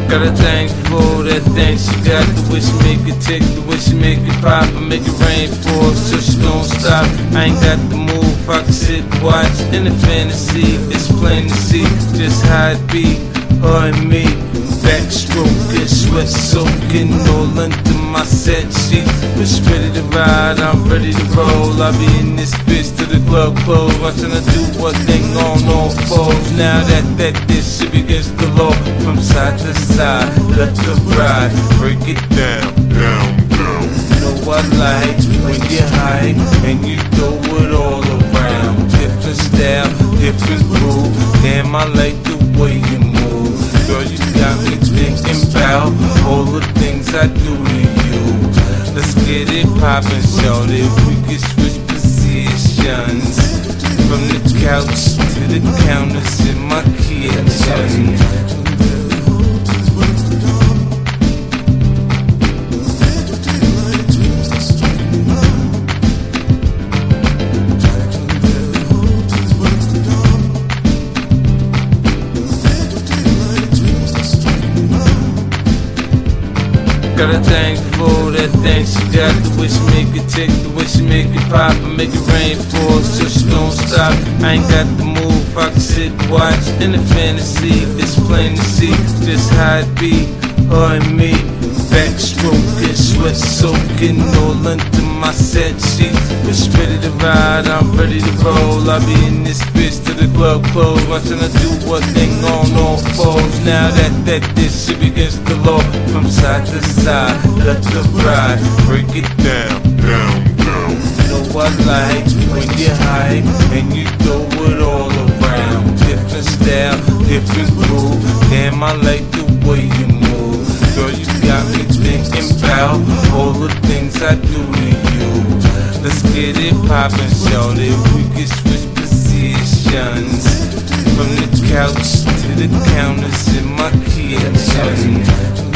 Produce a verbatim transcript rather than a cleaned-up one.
Got a thing for that thing she got, the way she make it tick, the way she make it pop, and make it rain for her, so she don't stop. I ain't got the move, I can sit and watch in the fantasy. It's plain to see just how it be, her and me. Backstroking, sweat soaking, all under my set sheets. Bitch ready to ride, I'm ready to roll. I be in this bitch till the club close, watching her do what thing on all fours. Now that that this shit begins to roll from side to side, let the ride break it down, down, down. You know I like when you're high and you throw it all around. Different style, different groove. Damn, I like the way you move. Girl, you got me thinking about all the things I do to you. Let's get it poppin', shorty. We can switch positions from the couch to the counters in my kitchen. Got a thing for that thing she got, the way she make it tick, the way she make it pop, and make it rain for her, so she don't stop. I ain't got the move, I can sit and watch in the fantasy. It's plain to see just how it be, her and me. Backstroking, sweat soaking, all under my set sheets. Bitch ready to ride, I'm ready to roll. I be in this bitch till the club close, watching her do what thing on all fours. Now that that this shit begins to roll from side to side, let the ride break it down, down, down. You know I like when you're high and you throw it all around. Different style, different groove. Damn, I like the way you move. Girl, you got me thinking about all the things I do to you. Let's get it poppin', shorty. We can switch positions from the couch to the counters in my kitchen.